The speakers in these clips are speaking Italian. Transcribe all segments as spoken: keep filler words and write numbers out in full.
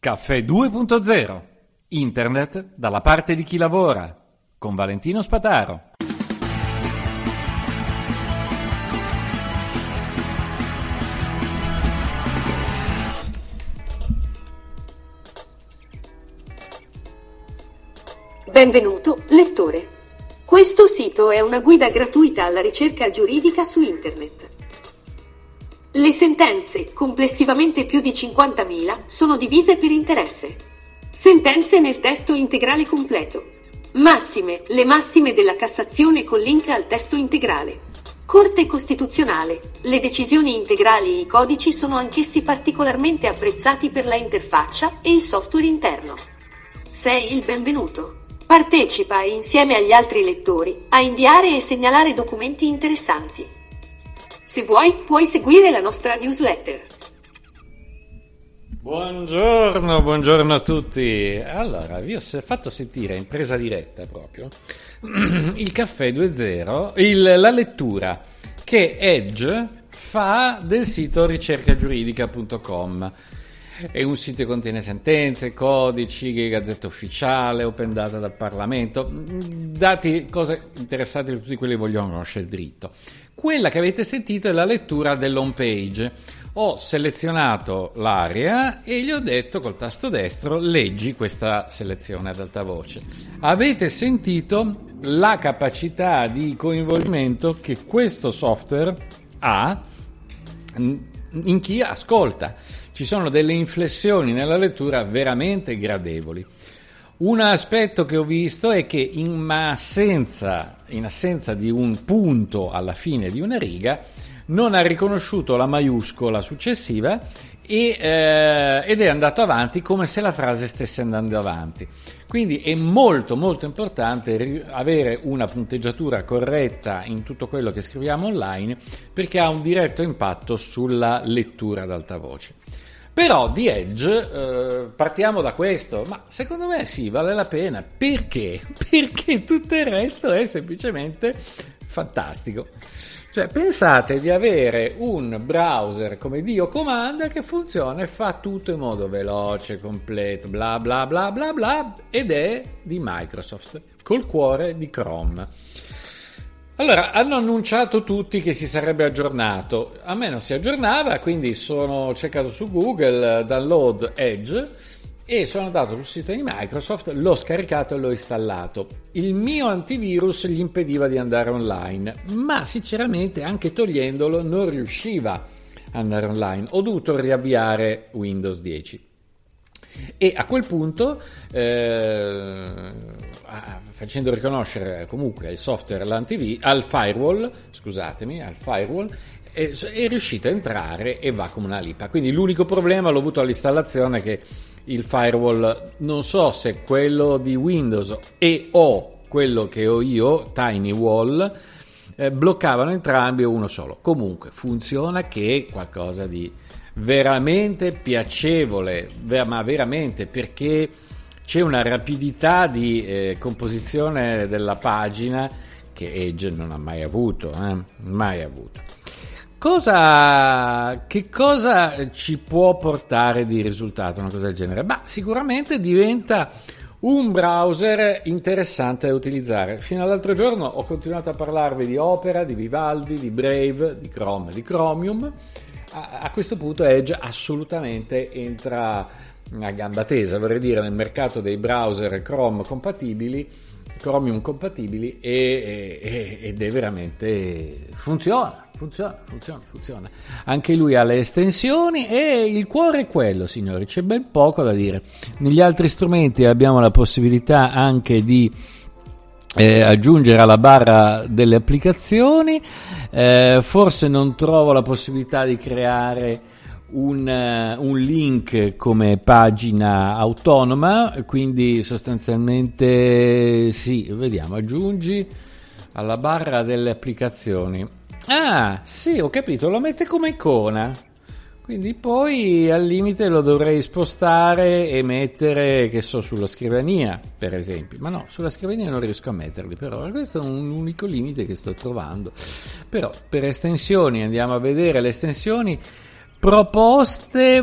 Caffè due punto zero. Internet dalla parte di chi lavora. Con Valentino Spataro. Benvenuto, lettore. Questo sito è una guida gratuita alla ricerca giuridica su Internet. Le sentenze, complessivamente più di cinquantamila, sono divise per interesse. Sentenze nel testo integrale completo. Massime, le massime della Cassazione con link al testo integrale. Corte Costituzionale, le decisioni integrali e i codici sono anch'essi particolarmente apprezzati per la interfaccia e il software interno. Sei il benvenuto. Partecipa insieme agli altri lettori a inviare e segnalare documenti interessanti. Se vuoi, puoi seguire la nostra newsletter. Buongiorno, buongiorno a tutti. Allora, vi ho fatto sentire in presa diretta proprio il Caffè due punto zero, il, la lettura che Edge fa del sito ricerca giuridica punto com. È un sito che contiene sentenze, codici, gazzetta ufficiale, open data dal Parlamento, dati, cose interessanti per tutti quelli che vogliono conoscere il diritto. Quella che avete sentito è la lettura dell'home page. Ho selezionato l'area e gli ho detto col tasto destro leggi questa selezione ad alta voce. Avete sentito la capacità di coinvolgimento che questo software ha in chi ascolta. Ci sono delle inflessioni nella lettura veramente gradevoli. Un aspetto che ho visto è che in assenza, in assenza di un punto alla fine di una riga non ha riconosciuto la maiuscola successiva e, eh, ed è andato avanti come se la frase stesse andando avanti. Quindi è molto molto importante avere una punteggiatura corretta in tutto quello che scriviamo online, perché ha un diretto impatto sulla lettura ad alta voce. Però di Edge eh, partiamo da questo, ma secondo me sì, vale la pena. Perché? Perché tutto il resto è semplicemente fantastico. Cioè, pensate di avere un browser come Dio comanda che funziona e fa tutto in modo veloce, completo, bla bla bla bla bla, ed è di Microsoft, col cuore di Chrome. Allora, hanno annunciato tutti che si sarebbe aggiornato. A me non si aggiornava, quindi sono cercato su Google, download Edge, e sono andato sul sito di Microsoft, l'ho scaricato e l'ho installato. Il mio antivirus gli impediva di andare online, ma sinceramente anche togliendolo non riusciva ad andare online. Ho dovuto riavviare Windows dieci. E a quel punto, eh, facendo riconoscere comunque al software l'antivir- al firewall, scusatemi, al firewall, è, è riuscito a entrare e va come una lipa. Quindi l'unico problema l'ho avuto all'installazione, che il firewall, non so se quello di Windows e o quello che ho io, TinyWall, eh, bloccavano entrambi o uno solo. Comunque funziona, che è qualcosa di veramente piacevole, ma veramente, perché c'è una rapidità di eh, composizione della pagina che Edge non ha mai avuto, eh? mai avuto. Cosa, che cosa ci può portare di risultato una cosa del genere? Bah, sicuramente diventa un browser interessante da utilizzare. Fino all'altro giorno ho continuato a parlarvi di Opera, di Vivaldi, di Brave, di Chrome, di Chromium. A questo punto Edge assolutamente entra a gamba tesa, vorrei dire, nel mercato dei browser Chrome compatibili, Chromium compatibili, e, e, ed è veramente funziona, funziona, funziona, funziona. Anche lui ha le estensioni e il cuore è quello, signori, c'è ben poco da dire. Negli altri strumenti abbiamo la possibilità anche di Eh, aggiungere alla barra delle applicazioni. Eh, forse non trovo la possibilità di creare un, uh, un link come pagina autonoma, quindi sostanzialmente sì, vediamo, aggiungi alla barra delle applicazioni. Ah sì, ho capito, lo mette come icona. Quindi poi al limite lo dovrei spostare e mettere, che so, sulla scrivania, per esempio. Ma no, sulla scrivania non riesco a metterli, però questo è un unico limite che sto trovando. Però per estensioni, andiamo a vedere le estensioni proposte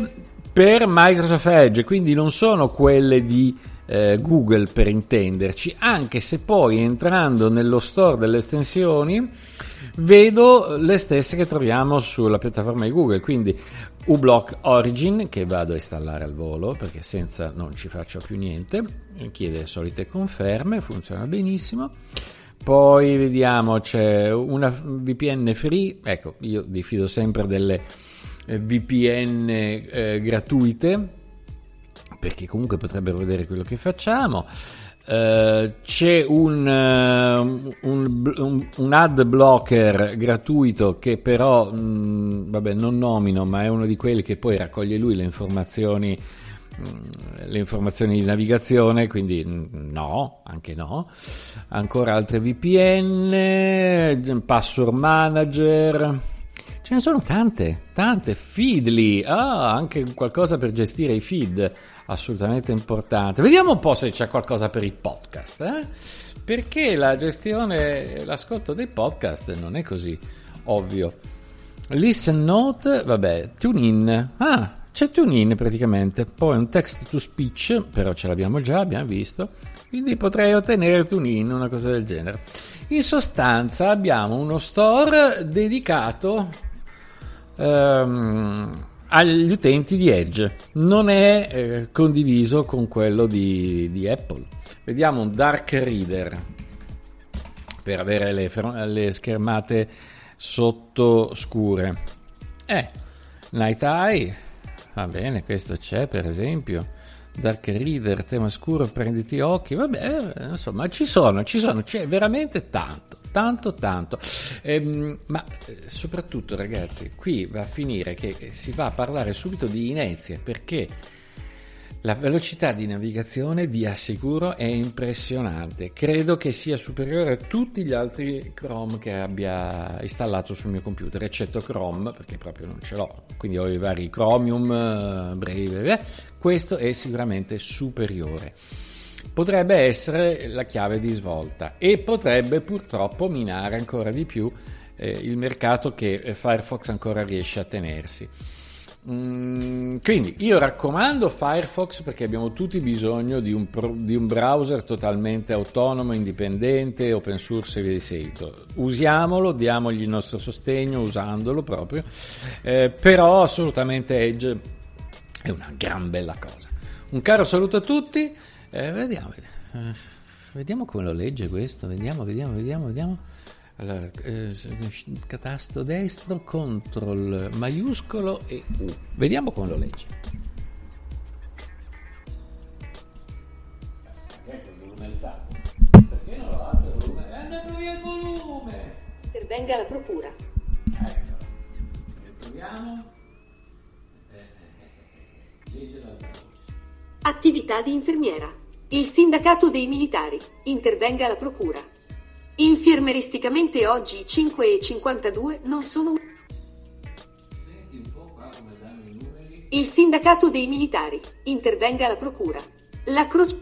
per Microsoft Edge, quindi non sono quelle di eh, Google, per intenderci, anche se poi entrando nello store delle estensioni vedo le stesse che troviamo sulla piattaforma di Google, quindi uBlock Origin, che vado a installare al volo perché senza non ci faccio più niente, chiede le solite conferme, funziona benissimo. Poi vediamo, c'è una V P N free, ecco, io diffido sempre delle V P N eh, gratuite, perché comunque potrebbero vedere quello che facciamo. Uh, c'è un, uh, un, un, un ad blocker gratuito che però mh, vabbè, non nomino, ma è uno di quelli che poi raccoglie lui le informazioni mh, le informazioni di navigazione, quindi mh, no, anche no. Ancora altre V P N, password manager, ce ne sono tante, tante. Feedly, ah, anche qualcosa per gestire i feed, assolutamente importante. Vediamo un po' se c'è qualcosa per i podcast, eh? Perché la gestione, l'ascolto dei podcast non è così ovvio. Listen Note, vabbè, TuneIn, ah, c'è TuneIn praticamente, poi un text to speech, però ce l'abbiamo già, abbiamo visto, quindi potrei ottenere TuneIn, una cosa del genere. In sostanza abbiamo uno store dedicato ehm, agli utenti di Edge, non è eh, condiviso con quello di, di Apple. Vediamo un Dark Reader per avere le, le schermate sotto scure. Eh, Night Eye, va bene, questo c'è per esempio. Dark Reader, tema scuro, prenditi occhi, vabbè, insomma ci sono, ci sono, c'è veramente tanto. Tanto, tanto, ehm, ma soprattutto ragazzi, qui va a finire che si va a parlare subito di inerzia, perché la velocità di navigazione, vi assicuro, è impressionante. Credo che sia superiore a tutti gli altri Chrome che abbia installato sul mio computer, eccetto Chrome, perché proprio non ce l'ho, quindi ho i vari Chromium, Brave, questo è sicuramente superiore. Potrebbe essere la chiave di svolta e potrebbe purtroppo minare ancora di più eh, il mercato che Firefox ancora riesce a tenersi. Mm, quindi io raccomando Firefox, perché abbiamo tutti bisogno di un, pro, di un browser totalmente autonomo, indipendente, open source e via di seguito. Usiamolo, diamogli il nostro sostegno usandolo proprio, eh, però assolutamente Edge è una gran bella cosa. Un caro saluto a tutti. Eh, vediamo, vediamo, vediamo come lo legge questo, vediamo, vediamo, vediamo, vediamo. Allora, eh, tasto destro, control maiuscolo e U. Vediamo come lo legge. Perché il volume alzato? Perché non lo alza il volume? È andato via il volume! Intervenga la procura. Ecco, riproviamo. Legge l'altra voce. Attività di infermiera. Il sindacato dei militari. Intervenga la procura. Infermeristicamente oggi cinque e cinquantadue non sono... Senti un po' qua come danno i numeri. Il sindacato dei militari. Intervenga la procura. La croce...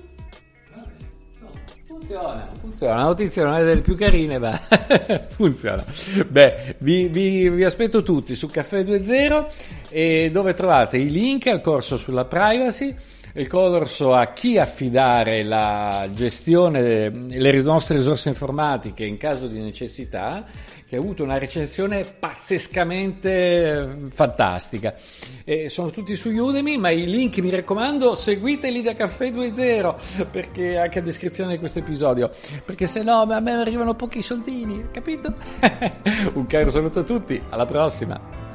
Funziona, funziona, la notizia non è delle più carine, ma funziona. Beh, vi, vi, vi aspetto tutti su Caffè due zero, e dove trovate i link al corso sulla privacy, il corso a chi affidare la gestione delle nostre risorse informatiche in caso di necessità, che ha avuto una recensione pazzescamente fantastica. E sono tutti su Udemy, ma i link, mi raccomando, seguiteli da Caffè due zero, perché anche a descrizione di questo episodio, perché se no a me arrivano pochi soldini, capito? Un caro saluto a tutti, alla prossima!